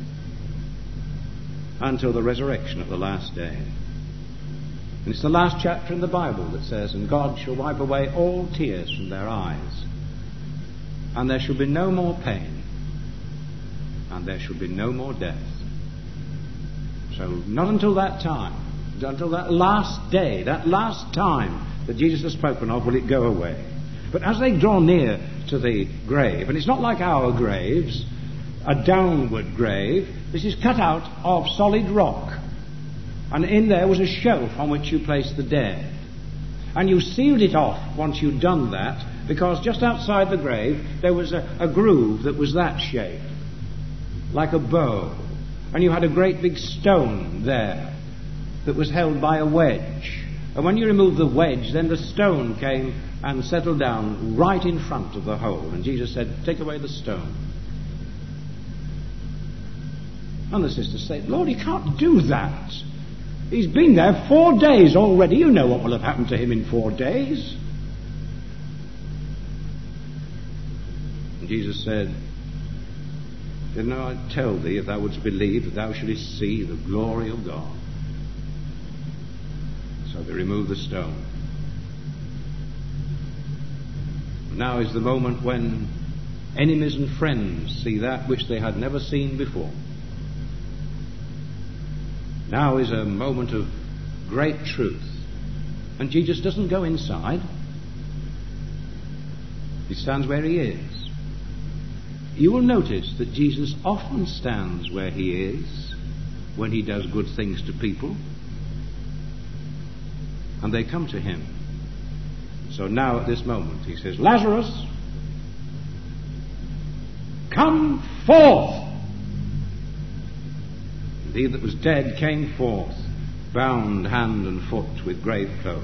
until the resurrection of the last day. And it's the last chapter in the Bible that says, "And God shall wipe away all tears from their eyes, and there shall be no more pain, and there shall be no more death." So not until that time, until that last day, that last time that Jesus has spoken of, will it go away. But as they draw near to the grave, and it's not like our graves, a downward grave, this is cut out of solid rock. And in there was a shelf on which you placed the dead. And you sealed it off once you'd done that, because just outside the grave there was a groove that was that shape, like a bow. And you had a great big stone there that was held by a wedge. And when you removed the wedge, then the stone came and settled down right in front of the hole. And Jesus said, "Take away the stone." And the sisters said, "Lord, he can't do that. He's been there 4 days already. You know what will have happened to him in 4 days." And Jesus said, "Didn't I tell thee, if thou wouldst believe, that thou shouldst see the glory of God?" So they removed the stone. Now is the moment when enemies and friends see that which they had never seen before. Now is a moment of great truth. And Jesus doesn't go inside. He stands where he is. You will notice that Jesus often stands where he is when he does good things to people. And they come to him. So now at this moment he says, "Lazarus, come forth." And he that was dead came forth, bound hand and foot with grave clothes.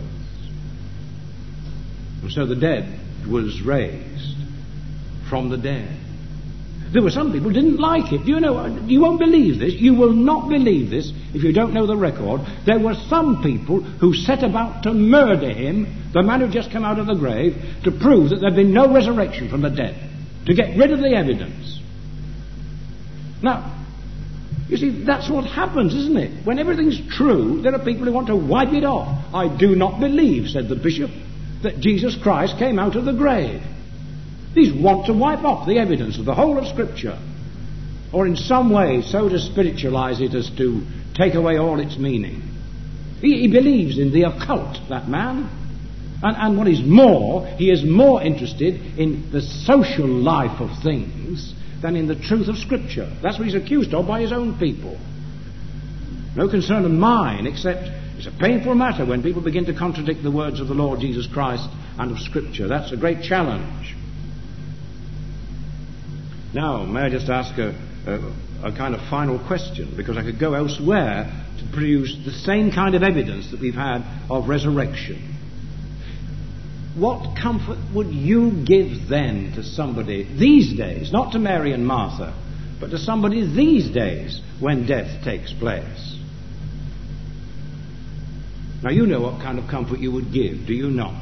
And so the dead was raised from the dead. There were some people who didn't like it. Do you know, you won't believe this. You will not believe this if you don't know the record. There were some people who set about to murder him, the man who just come out of the grave, to prove that there had been no resurrection from the dead, to get rid of the evidence. Now, you see, that's what happens, isn't it? When everything's true, there are people who want to wipe it off. "I do not believe," said the bishop, "that Jesus Christ came out of the grave." These want to wipe off the evidence of the whole of Scripture, or in some way so to spiritualize it as to take away all its meaning. He believes in the occult, that man. And what is more, he is more interested in the social life of things than in the truth of Scripture. That's what he's accused of by his own people. No concern of mine, except it's a painful matter when people begin to contradict the words of the Lord Jesus Christ and of Scripture. That's a great challenge. Now, may I just ask a kind of final question, because I could go elsewhere to produce the same kind of evidence that we've had of resurrection. What comfort would you give then to somebody these days, not to Mary and Martha, but to somebody these days when death takes place? Now you know what kind of comfort you would give, do you not?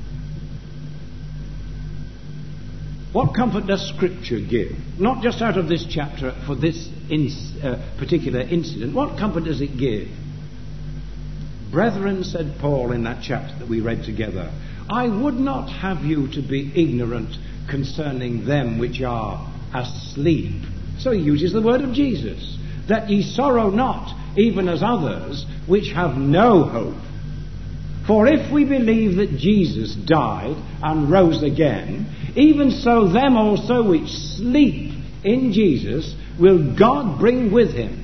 What comfort does Scripture give? Not just out of this chapter for this particular incident. What comfort does it give? "Brethren," said Paul in that chapter that we read together, "I would not have you to be ignorant concerning them which are asleep." So he uses the word of Jesus. "That ye sorrow not, even as others, which have no hope. For if we believe that Jesus died and rose again, even so them also which sleep in Jesus will God bring with him.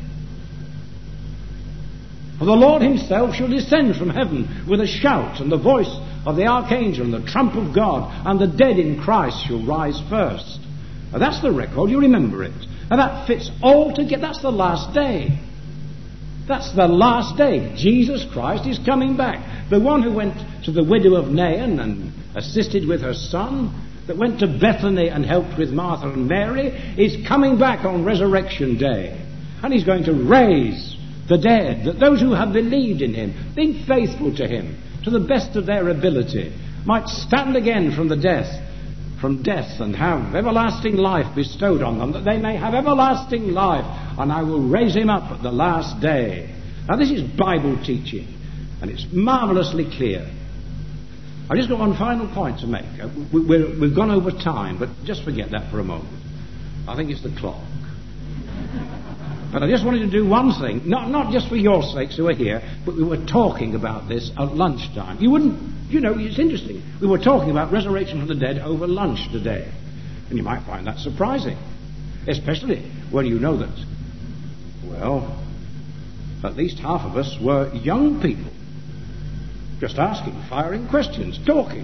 For the Lord himself shall descend from heaven with a shout, and the voice of the archangel, and the trump of God, and the dead in Christ shall rise first." Now that's the record, you remember it. And that fits all together. That's the last day. That's the last day. Jesus Christ is coming back. The one who went to the widow of Nain and assisted with her son, that went to Bethany and helped with Martha and Mary, is coming back on Resurrection Day. And he's going to raise the dead, that those who have believed in him, been faithful to him, to the best of their ability, might stand again from death and have everlasting life bestowed on them, that they may have everlasting life, and I will raise him up at the last day. Now this is Bible teaching, and it's marvellously clear. I've just got one final point to make. We've gone over time, but just forget that for a moment. I think it's the clock. But I just wanted to do one thing, not just for your sakes who are here, but we were talking about this at lunchtime. It's interesting. We were talking about resurrection from the dead over lunch today. And you might find that surprising, especially when you know that, well, at least half of us were young people, just asking, firing questions, talking.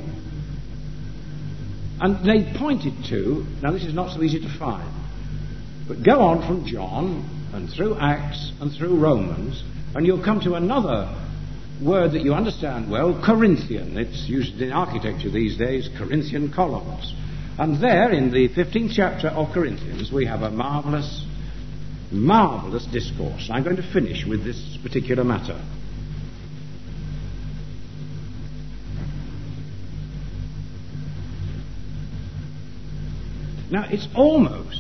And they pointed to, now this is not so easy to find, but go on from John and through Acts and through Romans, and you'll come to another word that you understand well, Corinthian. It's used in architecture these days, Corinthian columns. And there, in the 15th chapter of Corinthians, we have a marvellous discourse. I'm going to finish with this particular matter. Now, it's almost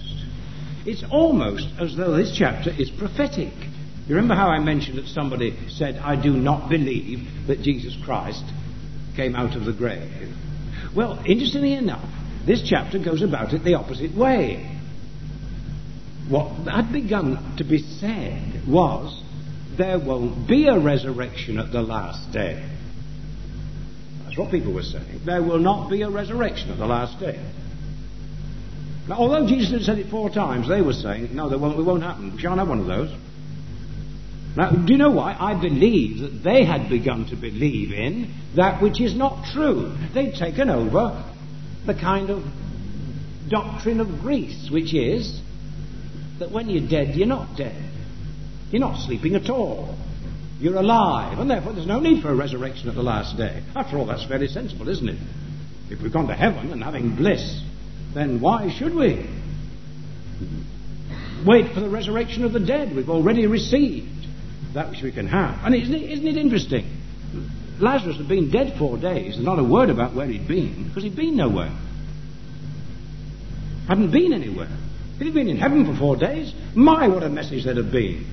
as though this chapter is prophetic. You remember how I mentioned that somebody said, I do not believe that Jesus Christ came out of the grave? Well, interestingly enough, this chapter goes about it the opposite way. What had begun to be said was, there won't be a resurrection at the last day. That's what people were saying. There will not be a resurrection at the last day. Now, although Jesus had said it 4 times, they were saying, no, it won't happen. We shan't have one of those. Now, do you know why? I believe that they had begun to believe in that which is not true. They'd taken over the kind of doctrine of Greece, which is that when you're dead, you're not dead. You're not sleeping at all. You're alive, and therefore there's no need for a resurrection at the last day. After all, that's fairly sensible, isn't it? If we've gone to heaven and having bliss, then why should we wait for the resurrection of the dead? We've already received that which we can have. And isn't it interesting? Lazarus had been dead 4 days. There's not a word about where he'd been, because he'd been nowhere. Hadn't been anywhere. If he'd been in heaven for 4 days, my, what a message there'd have been.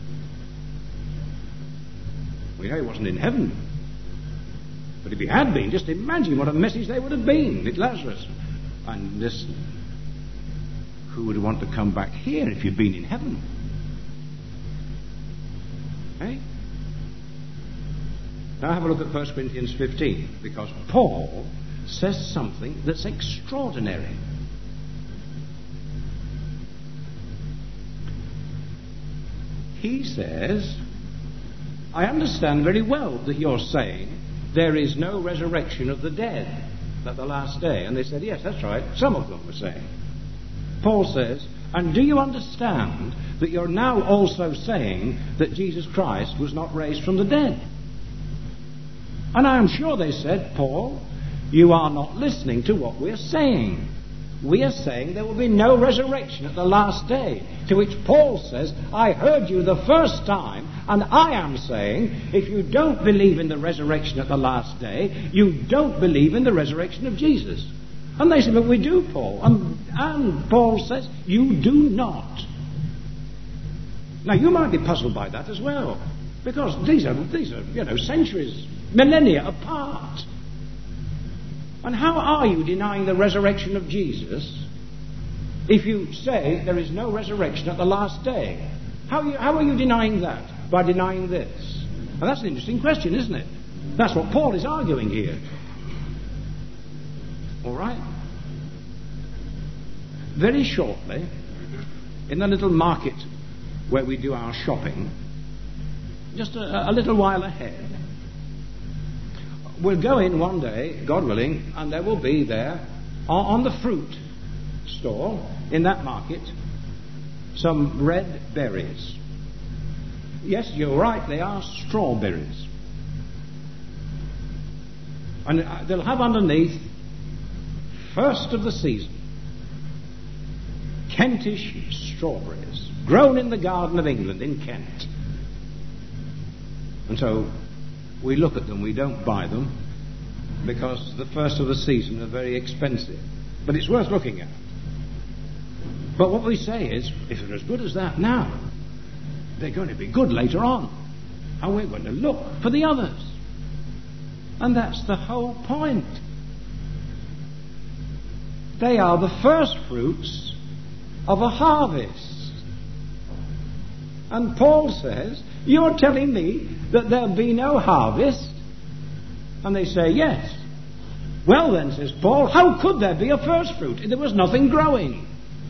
We know he wasn't in heaven. But if he had been, just imagine what a message they would have been with Lazarus. And listen, who would want to come back here if you'd been in heaven? Eh? Now have a look at 1 Corinthians 15, because Paul says something that's extraordinary. He says, I understand very well that you're saying there is no resurrection of the dead at the last day. And they said, yes, that's right. Some of them were saying. Paul says, and do you understand that you're now also saying that Jesus Christ was not raised from the dead? And I am sure they said, Paul, you are not listening to what we're saying. We are saying there will be no resurrection at the last day. To which Paul says, I heard you the first time, and I am saying, if you don't believe in the resurrection at the last day, you don't believe in the resurrection of Jesus. And they said, but we do, Paul. And Paul says, you do not. Now, you might be puzzled by that as well, because these are centuries, millennia apart. And how are you denying the resurrection of Jesus if you say there is no resurrection at the last day? How are you denying that? By denying this? Well, that's an interesting question, isn't it? That's what Paul is arguing here. All right? Very shortly, in the little market where we do our shopping, just a little while ahead, we'll go in one day, God willing, and there will be there, on the fruit stall in that market, some red berries. Yes, you're right, they are strawberries. And they'll have underneath first of the season. Kentish strawberries, grown in the garden of England in Kent. And so we look at them, we don't buy them, because the first of the season are very expensive. But it's worth looking at. But what we say is, if they're as good as that now, they're going to be good later on. And we're going to look for the others. And that's the whole point. They are the first fruits of a harvest. And Paul says, you're telling me that there'll be no harvest? And they say, yes. Well then, says Paul, how could there be a first fruit? There was nothing growing.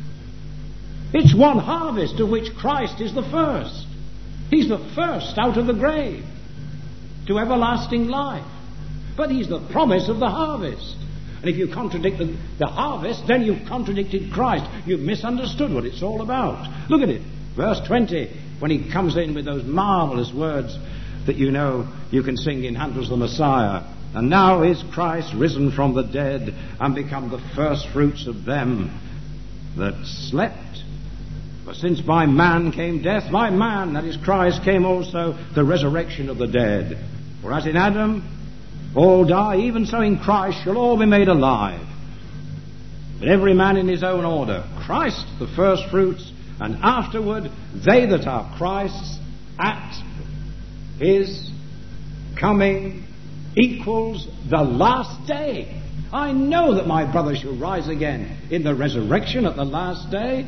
It's one harvest of which Christ is the first. He's the first out of the grave to everlasting life. But he's the promise of the harvest. And if you contradict the harvest, then you've contradicted Christ. You've misunderstood what it's all about. Look at it. Verse 20, when he comes in with those marvelous words that you know you can sing in Handel's The Messiah. And now is Christ risen from the dead and become the first fruits of them that slept. For since by man came death, by man, that is Christ, came also the resurrection of the dead. For as in Adam all die, even so in Christ shall all be made alive. But every man in his own order. Christ the first fruits, and afterward they that are Christ's at his coming equals the last day. I know that my brother shall rise again in the resurrection at the last day.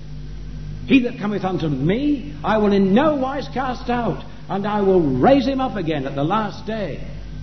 He that cometh unto me, I will in no wise cast out, and I will raise him up again at the last day.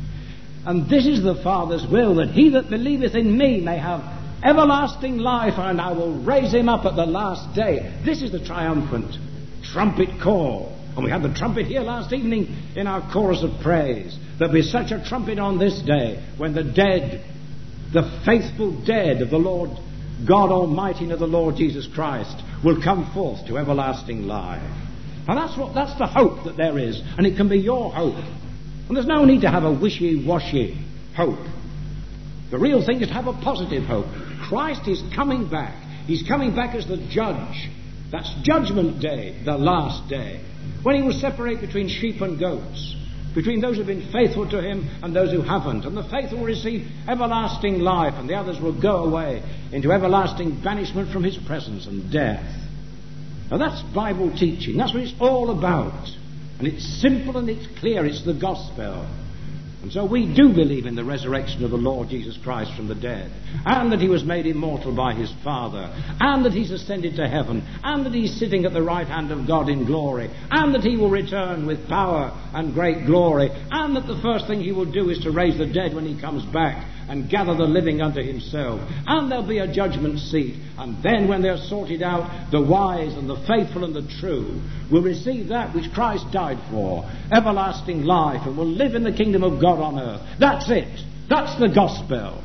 And this is the Father's will, that he that believeth in me may have everlasting life, and I will raise him up at the last day. This is the triumphant trumpet call. And we had the trumpet here last evening in our chorus of praise. There'll be such a trumpet on this day when the dead, the faithful dead of the Lord God Almighty and of the Lord Jesus Christ will come forth to everlasting life. And that's the hope that there is. And it can be your hope. And there's no need to have a wishy-washy hope. The real thing is to have a positive hope. Christ is coming back. He's coming back as the judge. That's Judgment Day, the last day, when he will separate between sheep and goats, between those who have been faithful to him and those who haven't. And the faithful will receive everlasting life, and the others will go away into everlasting banishment from his presence and death. Now that's Bible teaching. That's what it's all about. And it's simple and it's clear. It's the gospel. And so we do believe in the resurrection of the Lord Jesus Christ from the dead, and that he was made immortal by his Father, and that he's ascended to heaven, and that he's sitting at the right hand of God in glory, and that he will return with power and great glory, and that the first thing he will do is to raise the dead when he comes back and gather the living unto himself. And there'll be a judgment seat, and then when they're sorted out, the wise and the faithful and the true will receive that which Christ died for, everlasting life, and will live in the kingdom of God on earth. That's it. That's the gospel.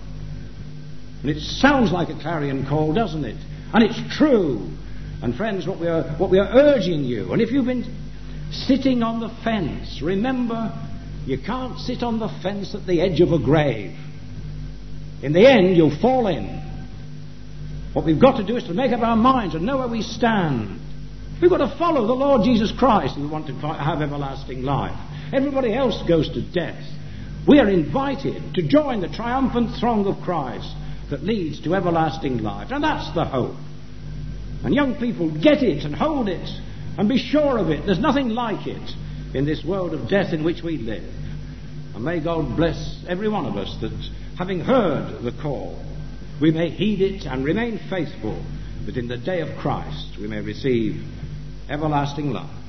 And it sounds like a clarion call, doesn't it? And it's true. And friends, what we are urging you, and if you've been sitting on the fence, remember, you can't sit on the fence at the edge of a grave. In the end, you'll fall in. What we've got to do is to make up our minds and know where we stand. We've got to follow the Lord Jesus Christ if we want to have everlasting life. Everybody else goes to death. We are invited to join the triumphant throng of Christ that leads to everlasting life. And that's the hope. And young people, get it and hold it and be sure of it. There's nothing like it in this world of death in which we live. And may God bless every one of us that, having heard the call, we may heed it and remain faithful, that in the day of Christ we may receive everlasting life.